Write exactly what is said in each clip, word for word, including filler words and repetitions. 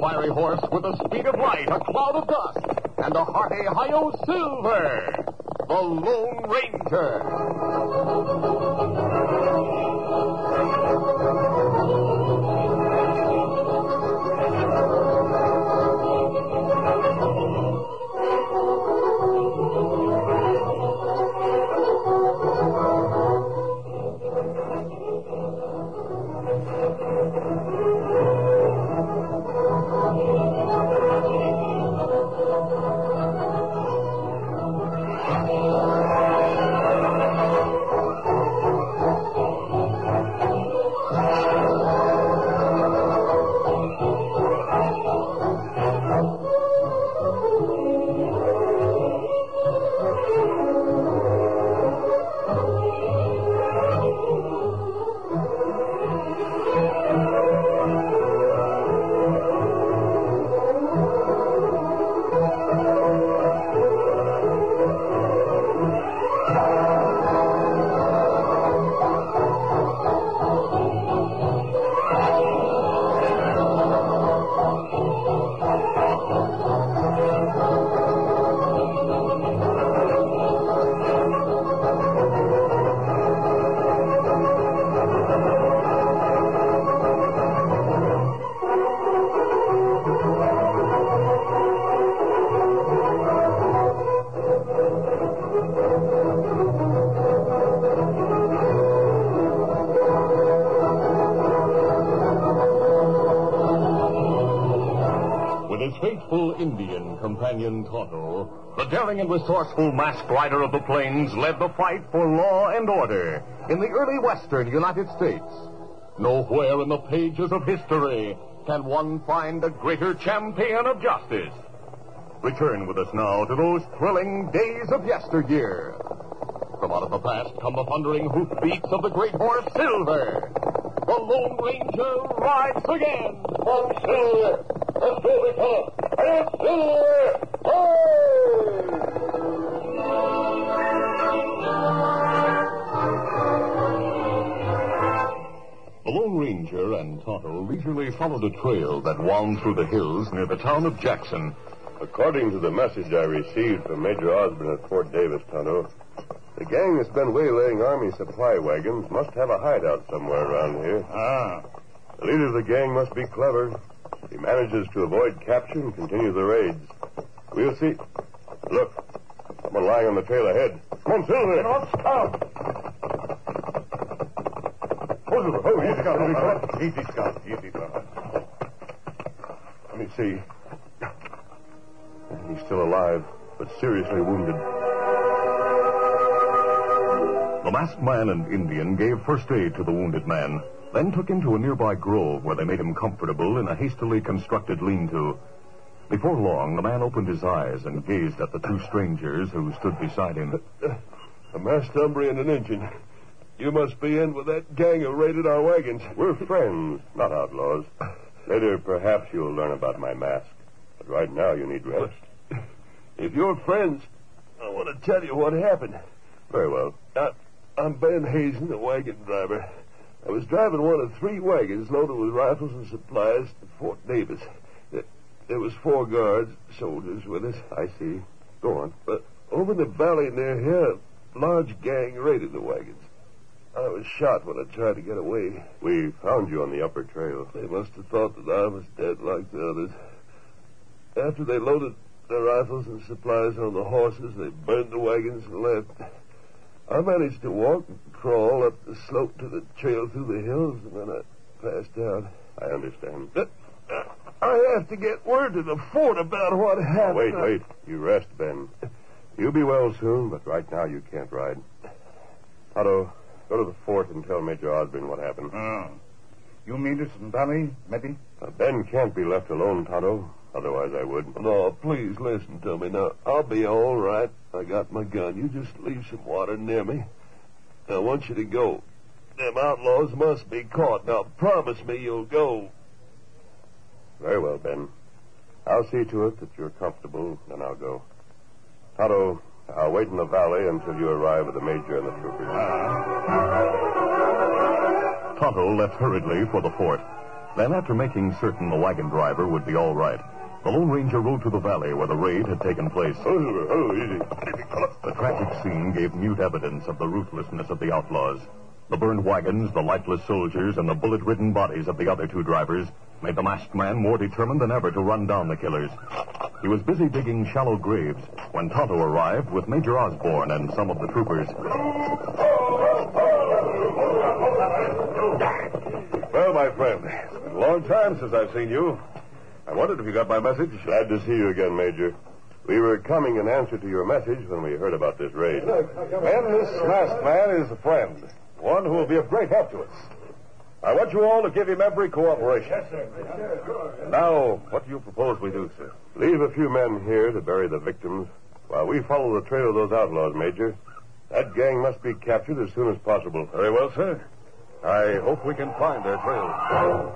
fiery horse with the speed of light, a cloud of dust, and a hearty Hi-Yo Silver, the Lone Ranger. Faithful Indian companion Tonto, the daring and resourceful masked rider of the plains, led the fight for law and order in the early western United States. Nowhere in the pages of history can one find a greater champion of justice. Return with us now to those thrilling days of yesteryear. From out of the past come the thundering hoofbeats of the great horse Silver. The Lone Ranger rides again on Silver. Let's go, big fella. And Silver! The Lone Ranger and Tonto leisurely followed a trail that wound through the hills near the town of Jackson. According to the message I received from Major Osborne at Fort Davis, Tonto, the gang that's been waylaying Army supply wagons must have a hideout somewhere around here. Ah. The leader of the gang must be clever. If he manages to avoid capture and continue the raids, we'll see. Look, someone lying on the trail ahead. Come on, Silver. Don't stop. Oh, Silver. Oh, easy, Scout. Easy, Scout. Easy, fella. Let me see. He's still alive, but seriously wounded. The masked man and Indian gave first aid to the wounded man, then took him to a nearby grove where they made him comfortable in a hastily constructed lean-to. Before long, the man opened his eyes and gazed at the two strangers who stood beside him. Uh, a masked hombre and an Indian. You must be in with that gang who raided our wagons. We're friends, not outlaws. Later, perhaps you'll learn about my mask. But right now, you need rest. If you're friends, I want to tell you what happened. Very well. I, I'm Ben Hazen, the wagon driver. I was driving one of three wagons loaded with rifles and supplies to Fort Davis. There, there was four guards, soldiers with us. I see. Go on. But over in the valley near here, a large gang raided the wagons. I was shot when I tried to get away. We found you on the upper trail. They must have thought that I was dead like the others. After they loaded their rifles and supplies on the horses, they burned the wagons and left. I managed to walk and crawl up the slope to the trail through the hills, and then I passed out. I understand. Uh, uh, I have to get word to the fort about what happened. Wait, wait. You rest, Ben. You'll be well soon, but right now you can't ride. Otto, go to the fort and tell Major Osborne what happened. Oh. You mean this in Valley, maybe? Uh, Ben can't be left alone, Tonto. Otherwise, I would. No, please listen to me. Now, I'll be all right. I got my gun. You just leave some water near me. I want you to go. Them outlaws must be caught. Now, promise me you'll go. Very well, Ben. I'll see to it that you're comfortable, then I'll go. Tonto, I'll wait in the valley until you arrive with the major and the troopers. Ah. Tonto left hurriedly for the fort. Then, after making certain the wagon driver would be all right, the Lone Ranger rode to the valley where the raid had taken place. Oh, oh, easy. Easy, fella. The tragic scene gave mute evidence of the ruthlessness of the outlaws. The burned wagons, the lifeless soldiers, and the bullet-ridden bodies of the other two drivers made the masked man more determined than ever to run down the killers. He was busy digging shallow graves when Tonto arrived with Major Osborne and some of the troopers. Well, my friend, it's been a long time since I've seen you. I wondered if you got my message. Glad to see you again, Major. We were coming in answer to your message when we heard about this raid. And this masked man is a friend, one who will be of great help to us. I want you all to give him every cooperation. Yes, sir. And now, what do you propose we do, sir? Leave a few men here to bury the victims while we follow the trail of those outlaws, Major. That gang must be captured as soon as possible. Very well, sir. I hope we can find their trail.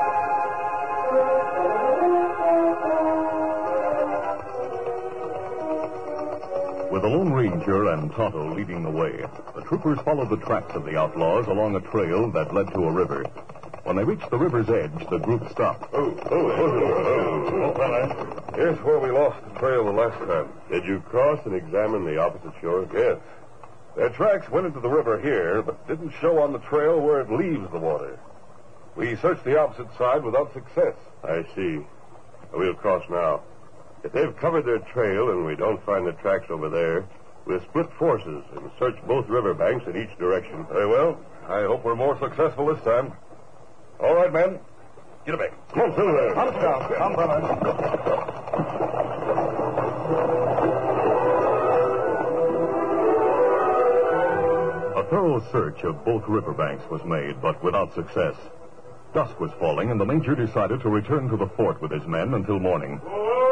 With the Lone Ranger and Tonto leading the way, the troopers followed the tracks of the outlaws along a trail that led to a river. When they reached the river's edge, the group stopped. Oh, oh, oh, oh, fella. Here's where we lost the trail the last time. Did you cross and examine the opposite shore? Yes. Their tracks went into the river here, but didn't show on the trail where it leaves the water. We searched the opposite side without success. I see. We'll cross now. If they've covered their trail and we don't find the tracks over there, we'll split forces and search both riverbanks in each direction. Very well. I hope we're more successful this time. All right, men. Get back. Come on, Silver. Come down. Come, fellas. A thorough search of both riverbanks was made, but without success. Dusk was falling, and the Major decided to return to the fort with his men until morning.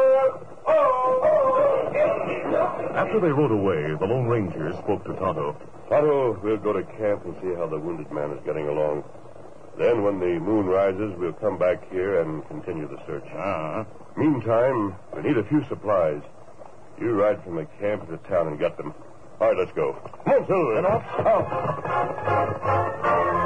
After they rode away, the Lone Ranger spoke to Tonto. Tonto, we'll go to camp and see how the wounded man is getting along. Then, when the moon rises, we'll come back here and continue the search. Uh-huh. Meantime, we need a few supplies. You ride from the camp to town and get them. All right, let's go. Come on, Silver. Up.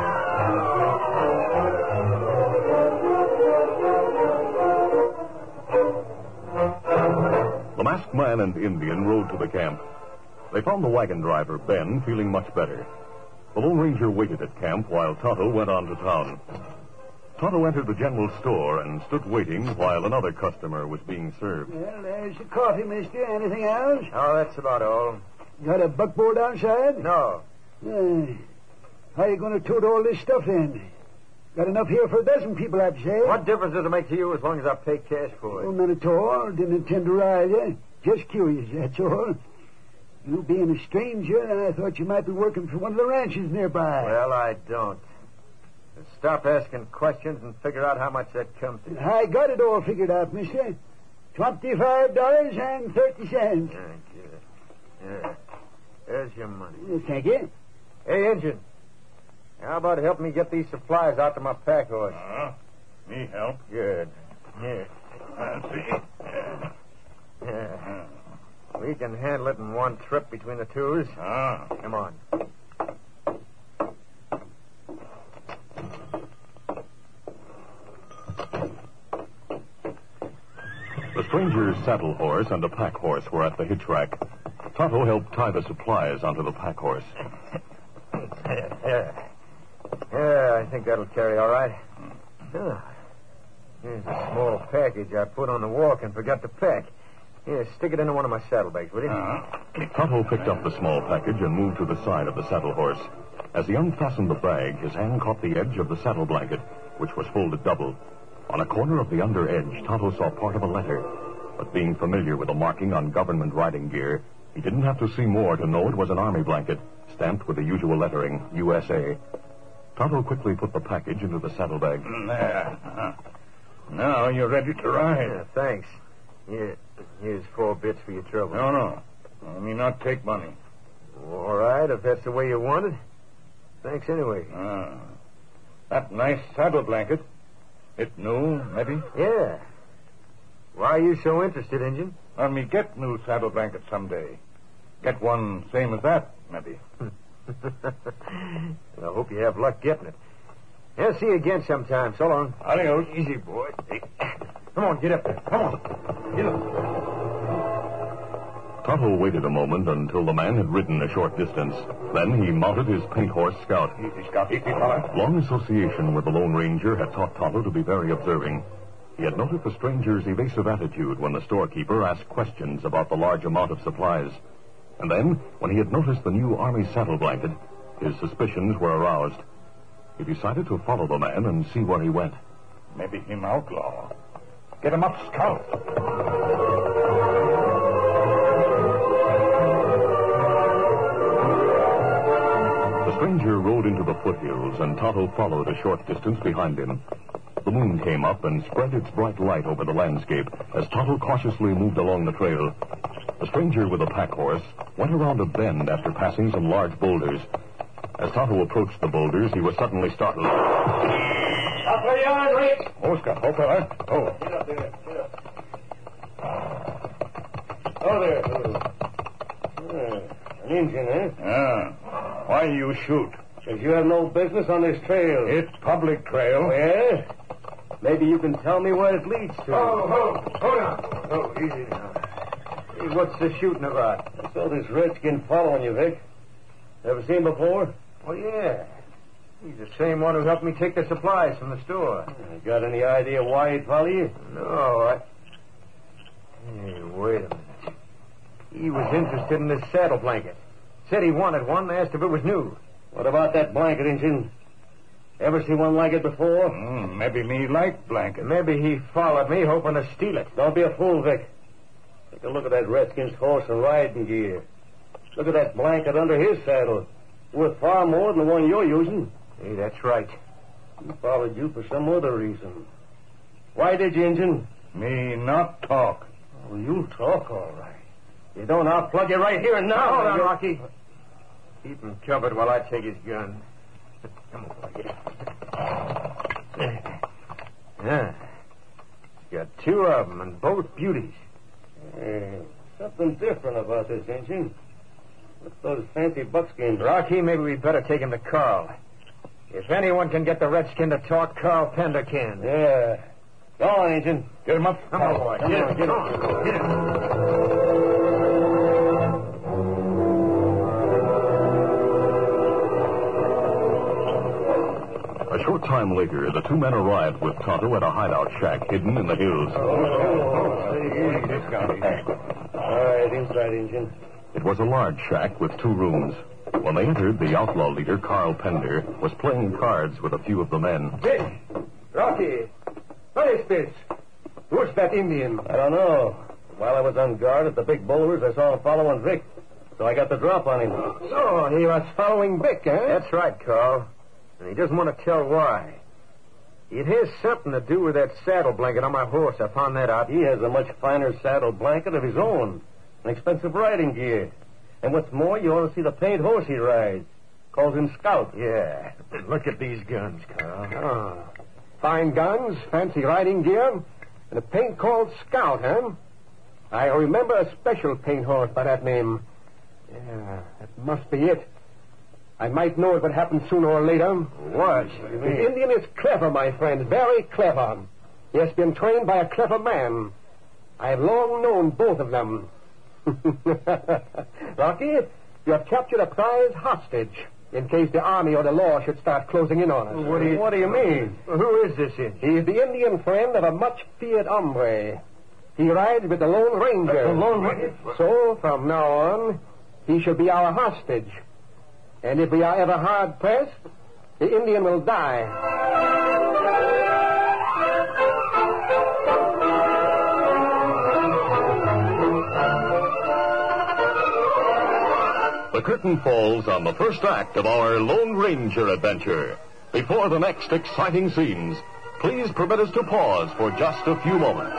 The masked man and Indian rode to the camp. They found the wagon driver, Ben, feeling much better. The Lone Ranger waited at camp while Tonto went on to town. Tonto entered the general store and stood waiting while another customer was being served. Well, there's the coffee, mister. Anything else? Oh, that's about all. Got a buckboard outside? No. Uh, how you going to tote all this stuff in? Got enough here for a dozen people, I'd say. What difference does it make to you as long as I pay cash for it? Oh, not at all. Didn't intend to ride you. Just curious, that's all. You being a stranger, I thought you might be working for one of the ranches nearby. Well, I don't. Stop asking questions and figure out how much that comes to. I got it all figured out, mister. Twenty-five dollars and thirty cents. Thank you. Yeah. There's your money. Thank you. Hey, Injun. How about help me get these supplies out to my pack horse? Uh-huh. Me help? Good. Here. I'll see. Yeah. We can handle it in one trip between the twos. Ah. Come on. The stranger's saddle horse and a pack horse were at the hitch rack. Tonto helped tie the supplies onto the pack horse. Yeah. Yeah, I think that'll carry all right. Oh, here's a small package I put on the walk and forgot to pack. Here, stick it into one of my saddlebags, will you? Uh-huh. Tonto picked up the small package and moved to the side of the saddle horse. As he unfastened the bag, his hand caught the edge of the saddle blanket, which was folded double. On a corner of the under edge, Tonto saw part of a letter. But being familiar with the marking on government riding gear, he didn't have to see more to know it was an army blanket, stamped with the usual lettering, U S A. Tonto quickly put the package into the saddlebag. There. Uh-huh. Now you're ready to ride. Yeah, thanks. Here, here's four bits for your trouble. No, no. Let me not take money. All right, if that's the way you want it. Thanks anyway. Ah. That nice saddle blanket. It new, maybe? Yeah. Why are you so interested, Injun? Let me get new saddle blanket someday. Get one same as that, maybe. I hope you have luck getting it. I'll see you again sometime. So long. Adios. Easy, boy. Hey, come on, get up there. Come on. Get up. Tonto waited a moment until the man had ridden a short distance. Then he mounted his paint horse Scout. Easy, Scout. Easy, fella. Long association with the Lone Ranger had taught Tonto to be very observing. He had noted the stranger's evasive attitude when the storekeeper asked questions about the large amount of supplies. And then, when he had noticed the new army saddle blanket, his suspicions were aroused. He decided to follow the man and see where he went. Maybe him outlaw. Get him up, Scout. The stranger rode into the foothills, and Tonto followed a short distance behind him. The moon came up and spread its bright light over the landscape as Tonto cautiously moved along the trail. The stranger with a pack horse went around a bend after passing some large boulders. As Tonto approached the boulders, he was suddenly startled. Up where you are, Rick. Oh, Scout. Oh, fella. Oh. Get up there. Get up. Oh, there. Oh. Uh, an Indian, eh? Ah. Why you shoot? Because you have no business on this trail. It's public trail. Oh, yeah? Maybe you can tell me where it leads to. Oh, oh, hold on. Oh, easy now. Hey, what's the shooting about? I saw this redskin following you, Vic. Ever seen him before? Oh, yeah. He's the same one who helped me take the supplies from the store. You got any idea why he'd follow you? No, I... Hey, wait a minute. He was interested in this saddle blanket. Said he wanted one and asked if it was new. What about that blanket, Injun? Ever see one like it before? Mm, maybe me like blanket. Maybe he followed me hoping to steal it. Don't be a fool, Vic. Take a look at that redskin's horse and riding gear. Look at that blanket under his saddle. Worth far more than the one you're using. Hey, that's right. He followed you for some other reason. Why did you, Injun? Me not talk. Oh, you talk all right. You don't, I'll plug you right here and now. Hold on, Rocky. Keep him covered while I take his gun. Come on, Rocky. Yeah. Got two of them, and both beauties. Uh, something different about this, Injun. What's those fancy buckskins? Rocky, maybe we'd better take him to Carl. If anyone can get the redskin to talk, Carl Pender can. Yeah. Go on, Injun. Get him up. Come on, boy. Come Get on, him. get Come him. on. Get him. A short time later, the two men arrived with Tonto at a hideout shack hidden in the hills. Oh, oh, easy, Scout. All right, inside, Injun. It was a large shack with two rooms. When they entered, the outlaw leader, Carl Pender, was playing cards with a few of the men. Vic! Rocky! What is this? Who's that Indian? I don't know. While I was on guard at the big boulders, I saw him following Vic. So I got the drop on him. So, he was following Vic, eh? That's right, Carl. And he doesn't want to tell why. It has something to do with that saddle blanket on my horse. I found that out. He has a much finer saddle blanket of his own. An expensive riding gear. And what's more, you ought to see the paint horse he rides. Calls him Scout. Yeah. Look at these guns, Carl. Ah. Fine guns, fancy riding gear, and a paint called Scout, huh? I remember a special paint horse by that name. Yeah, that must be it. I might know it would happen sooner or later. What? The Indian is clever, my friend, very clever. He has been trained by a clever man. I have long known both of them. Rocky, you have captured a prize hostage in case the army or the law should start closing in on us. What do you, What do you mean? Who is this Indian? He is the Indian friend of a much-feared hombre. He rides with the Lone Ranger. The Lone Ranger? So, from now on, he shall be our hostage. And if we are ever hard-pressed, the Indian will die. The curtain falls on the first act of our Lone Ranger adventure. Before the next exciting scenes, please permit us to pause for just a few moments.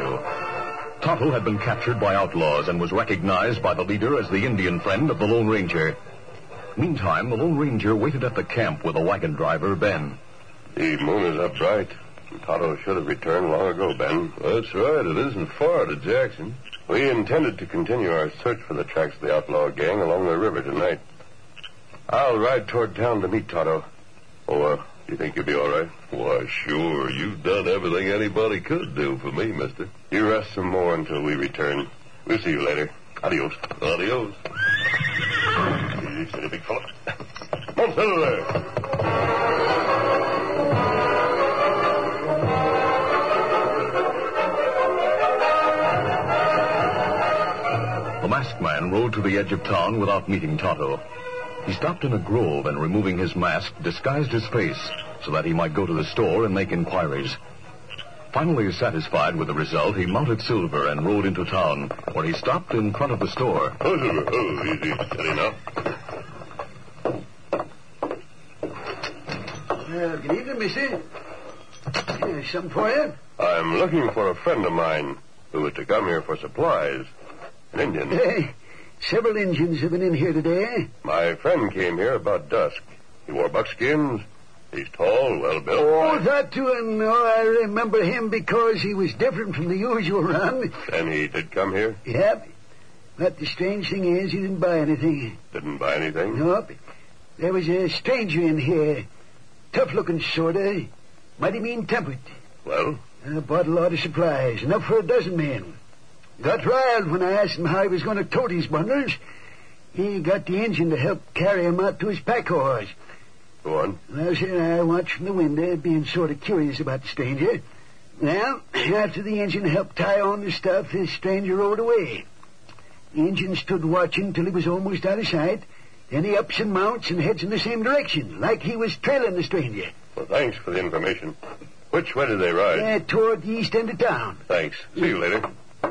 trail. Tonto had been captured by outlaws and was recognized by the leader as the Indian friend of the Lone Ranger. Meantime, the Lone Ranger waited at the camp with the wagon driver, Ben. The moon is up bright. Tonto should have returned long ago, Ben. That's right. It isn't far to Jackson. We intended to continue our search for the tracks of the outlaw gang along the river tonight. I'll ride toward town to meet Tonto. Oh, uh, you think you'll be all right? Why, sure. You've done everything anybody could do for me, mister. You rest some more until we return. We'll see you later. Adios. Adios. Easy, steady, big fella. Come on, settle there. The masked man rode to the edge of town without meeting Tonto. He stopped in a grove and, removing his mask, disguised his face so that he might go to the store and make inquiries. Finally satisfied with the result, he mounted Silver and rode into town, where he stopped in front of the store. Oh, Silver. Oh, easy. Steady now. Uh, good evening, mister. Uh, something for you? I'm looking for a friend of mine who was to come here for supplies. An Indian. Uh, several Indians have been in here today. My friend came here about dusk. He wore buckskins. He's tall, well-built. Oh, that too, and oh, I remember him because he was different from the usual run. And he did come here? Yep. But the strange thing is, he didn't buy anything. Didn't buy anything? Nope. There was a stranger in here. Tough-looking sorta. Mighty mean-tempered. Well? I bought a lot of supplies, enough for a dozen men. Got riled when I asked him how he was going to tote his bundles. He got the engine to help carry him out to his pack horse. Go on. Well, sir, I watched from the window, being sort of curious about the stranger. Well, after the engine helped tie on the stuff, the stranger rode away. The engine stood watching till he was almost out of sight. Then he ups and mounts and heads in the same direction, like he was trailing the stranger. Well, thanks for the information. Which way did they ride? Uh, toward the east end of town. Thanks. See you later.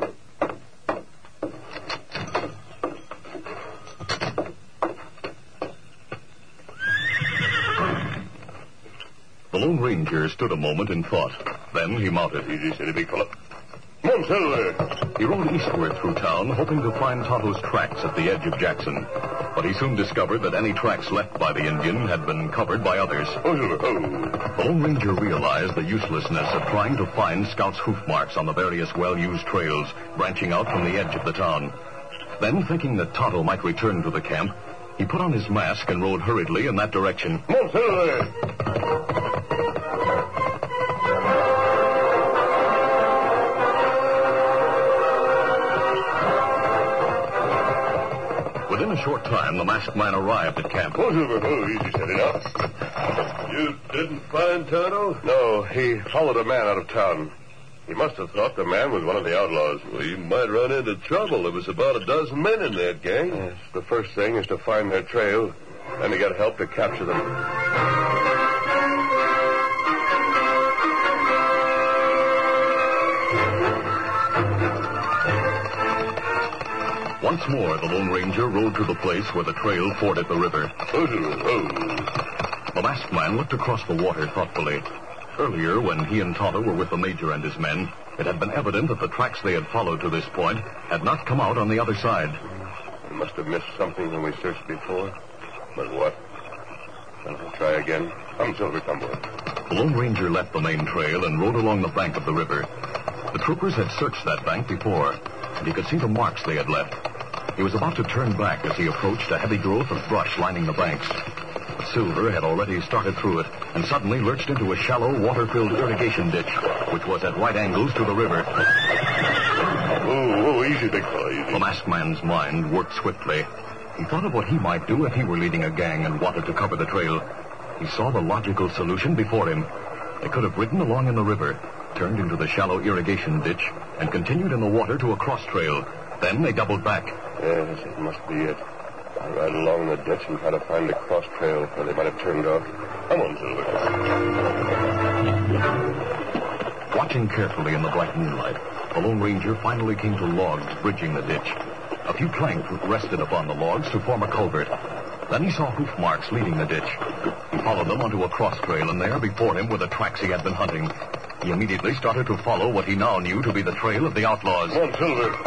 The Lone Ranger stood a moment in thought. Then he mounted. Easy, steady, big fella. Come on, Silver. He rode eastward through town, hoping to find Tonto's tracks at the edge of Jackson. But he soon discovered that any tracks left by the Indian had been covered by others. Oh, Silver, oh. The Lone Ranger realized the uselessness of trying to find Scout's hoof marks on the various well-used trails branching out from the edge of the town. Then, thinking that Tonto might return to the camp, he put on his mask and rode hurriedly in that direction. Come on, Silver. Within a short time, the masked man arrived at camp. Oh, Silver, oh, easy, steady now. You didn't find Tonto? No, he followed a man out of town. He must have thought the man was one of the outlaws. Well, you might run into trouble. There was about a dozen men in that gang. Yes, the first thing is to find their trail, then to get help to capture them. Once more, the Lone Ranger rode to the place where the trail forded the river. Oh, Silver, oh. The masked man looked across the water thoughtfully. Earlier, when he and Tonto were with the Major and his men, it had been evident that the tracks they had followed to this point had not come out on the other side. We must have missed something when we searched before. But what? Then we'll try again. Come, Silver, come boy. The Lone Ranger left the main trail and rode along the bank of the river. The troopers had searched that bank before, and he could see the marks they had left. He was about to turn back as he approached a heavy growth of brush lining the banks. Silver had already started through it and suddenly lurched into a shallow, water-filled irrigation ditch, which was at right angles to the river. Oh, oh, easy, big fellow, easy. The masked man's mind worked swiftly. He thought of what he might do if he were leading a gang and wanted to cover the trail. He saw the logical solution before him. They could have ridden along in the river, turned into the shallow irrigation ditch, and continued in the water to a cross trail. Then they doubled back. Yes, it must be it. I'll ride along the ditch and try to find a cross trail where they might have turned off. Come on, Silver. Watching carefully in the bright moonlight, the Lone Ranger finally came to logs bridging the ditch. A few planks rested upon the logs to form a culvert. Then he saw hoof marks leading the ditch. He followed them onto a cross trail, and there before him were the tracks he had been hunting. He immediately started to follow what he now knew to be the trail of the outlaws. Come on, Silver.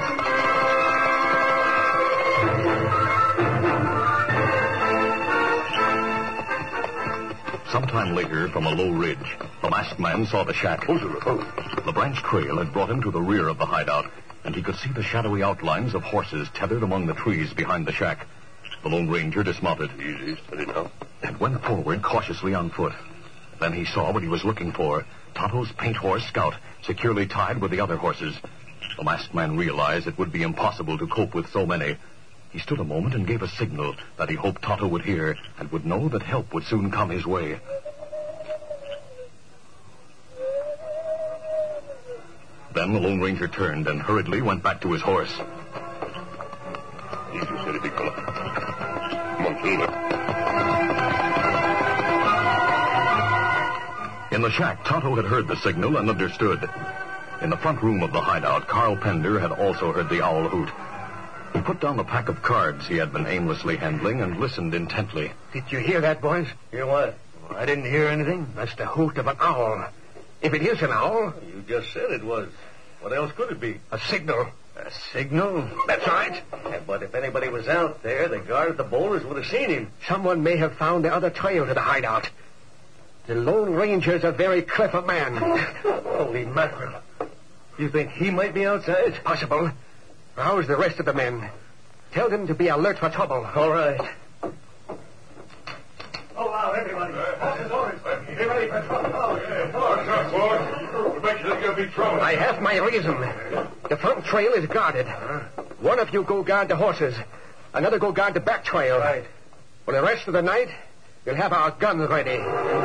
Sometime later, from a low ridge, the masked man saw the shack. Oh, Silver. Oh. The branch trail had brought him to the rear of the hideout, and he could see the shadowy outlines of horses tethered among the trees behind the shack. The Lone Ranger dismounted. Easy, steady now. And went forward cautiously on foot. Then he saw what he was looking for, Tonto's paint horse Scout, securely tied with the other horses. The masked man realized it would be impossible to cope with so many. He stood a moment and gave a signal that he hoped Tonto would hear and would know that help would soon come his way. Then the Lone Ranger turned and hurriedly went back to his horse. Easy, steady, big fella. Come on, Silver. In the shack, Tonto had heard the signal and understood. In the front room of the hideout, Carl Pender had also heard the owl hoot. He put down the pack of cards he had been aimlessly handling and listened intently. Did you hear that, boys? Hear what? I didn't hear anything. That's the hoot of an owl. If it is an owl, You just said it was. What else could it be? a signal. A signal? That's right. Yeah, but if anybody was out there, the guard at the boulders would have seen him. Someone may have found the other trail to the hideout. The Lone Ranger's a very clever man. Holy mackerel. You think he might be outside? Possible. Rouse the rest of the men. Tell them to be alert for trouble. All right. Oh, wow, everybody. Get ready for trouble. Come on, boys. Make sure there's going to be trouble. I have my reason. The front trail is guarded. One of you go guard the horses. Another go guard the back trail. Right. For the rest of the night, we'll have our guns ready.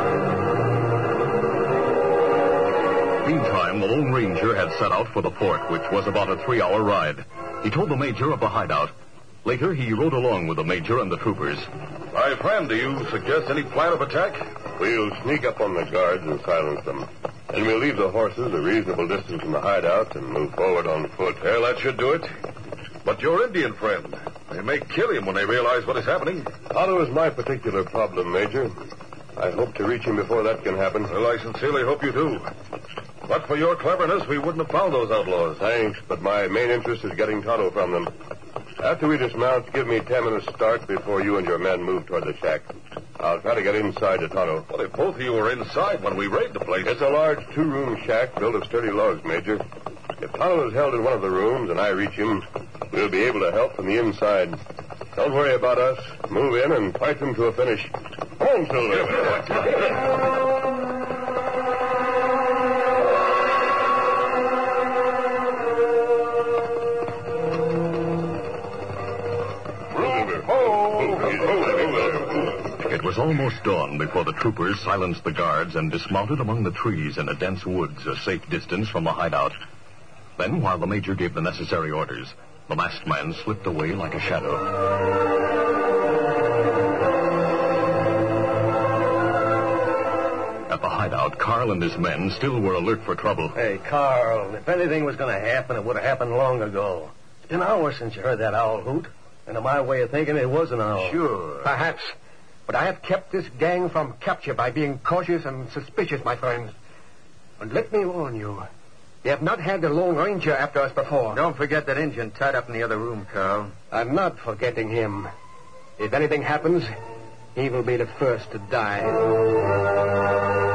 Meantime, the Lone Ranger had set out for the fort, which was about a three-hour ride. He told the major of the hideout. Later, he rode along with the major and the troopers. My friend, do you suggest any plan of attack? We'll sneak up on the guards and silence them. Then we'll leave the horses a reasonable distance from the hideout and move forward on foot. Well, that should do it. But your Indian friend, they may kill him when they realize what is happening. Tonto is my particular problem, Major. I hope to reach him before that can happen. Well, I sincerely hope you do. But for your cleverness, we wouldn't have found those outlaws. Thanks, but my main interest is getting Tonto from them. After we dismount, give me ten minutes start before you and your men move toward the shack. I'll try to get inside to Tonto. Well, if both of you were inside when we raid the place... It's a large two-room shack built of sturdy logs, Major. If Tonto is held in one of the rooms and I reach him, we'll be able to help from the inside. Don't worry about us. Move in and fight them to a finish. Come on, Silver. It was almost dawn before the troopers silenced the guards and dismounted among the trees in a dense woods a safe distance from the hideout. Then, while the major gave the necessary orders, the masked man slipped away like a shadow. At the hideout, Carl and his men still were alert for trouble. Hey, Carl, if anything was going to happen, it would have happened long ago. It's been hours since you heard that owl hoot. And to my way of thinking, it was an owl. Sure. Perhaps. But I have kept this gang from capture by being cautious and suspicious, my friends. And let me warn you, they have not had the Lone Ranger after us before. Don't forget that Injun tied up in the other room, Carl. I'm not forgetting him. If anything happens, he will be the first to die.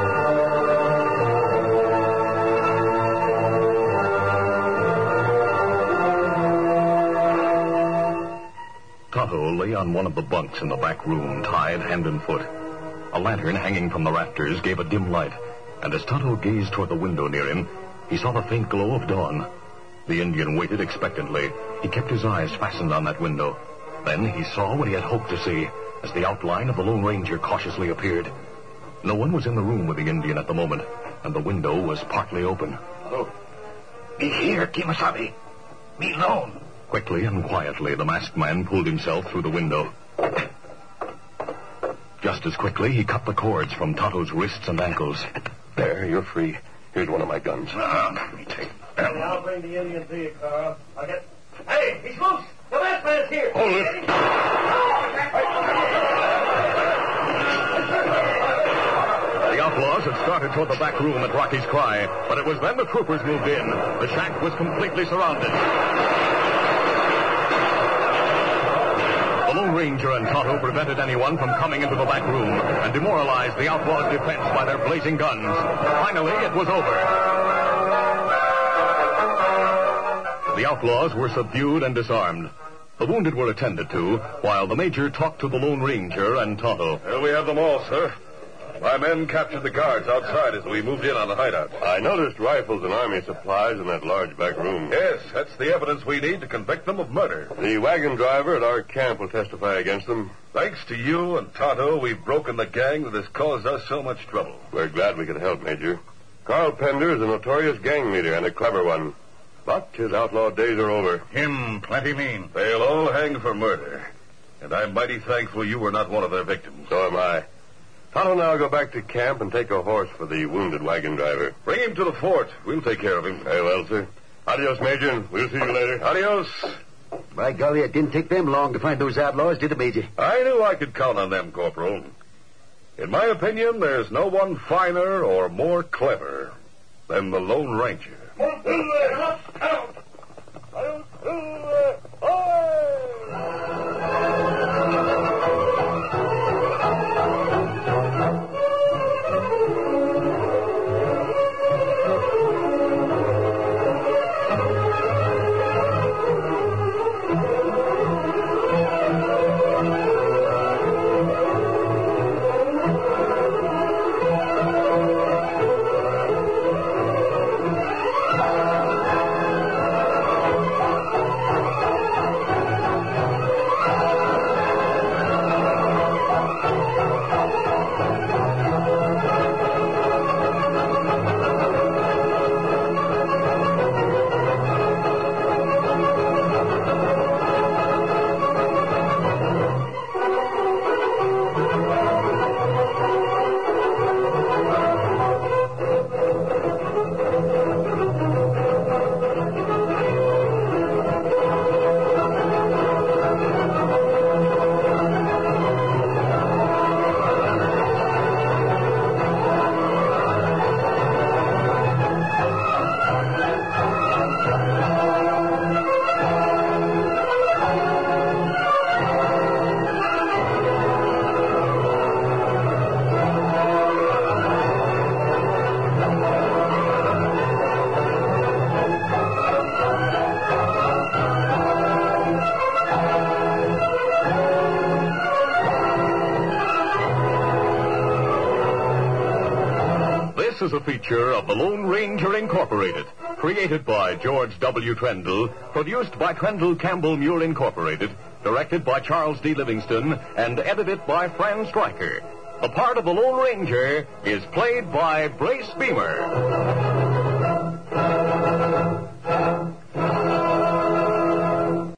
Tonto lay on one of the bunks in the back room, tied hand and foot. A lantern hanging from the rafters gave a dim light, and as Tonto gazed toward the window near him, he saw the faint glow of dawn. The Indian waited expectantly. He kept his eyes fastened on that window. Then he saw what he had hoped to see, as the outline of the Lone Ranger cautiously appeared. No one was in the room with the Indian at the moment, and the window was partly open. Oh. Me here, Kimasabi. Me alone. Quickly and quietly, the masked man pulled himself through the window. Just as quickly, he cut the cords from Tonto's wrists and ankles. There, you're free. Here's one of my guns. Uh, let me take them. Hey, I'll bring the Indian to you, Carl. I'll get... Hey, he's loose! The masked man's here! Hold it. The outlaws had started toward the back room at Rocky's cry, but it was then the troopers moved in. The shack was completely surrounded. The Lone Ranger and Tonto prevented anyone from coming into the back room and demoralized the outlaws' defense by their blazing guns. Finally, it was over. The outlaws were subdued and disarmed. The wounded were attended to, while the Major talked to the Lone Ranger and Tonto. Well, we have them all, sir. My men captured the guards outside as we moved in on the hideout. I noticed rifles and army supplies in that large back room. Yes, that's the evidence we need to convict them of murder. The wagon driver at our camp will testify against them. Thanks to you and Tonto, we've broken the gang that has caused us so much trouble. We're glad we could help, Major. Carl Pender is a notorious gang leader and a clever one. But his outlaw days are over. Him plenty mean. They'll all hang for murder. And I'm mighty thankful you were not one of their victims. So am I. Tonto and I'll go back to camp and take a horse for the wounded wagon driver. Bring him to the fort. We'll take care of him. Very well, sir. Adios, Major, and we'll see you later. Adios. By golly, it didn't take them long to find those outlaws, did it, Major? I knew I could count on them, Corporal. In my opinion, there's no one finer or more clever than the Lone Ranger. This is a feature of the Lone Ranger Incorporated, created by George W. Trendle, produced by Trendle Campbell Muir Incorporated, directed by Charles D. Livingston, and edited by Fran Stryker. The part of the Lone Ranger is played by Brace Beamer.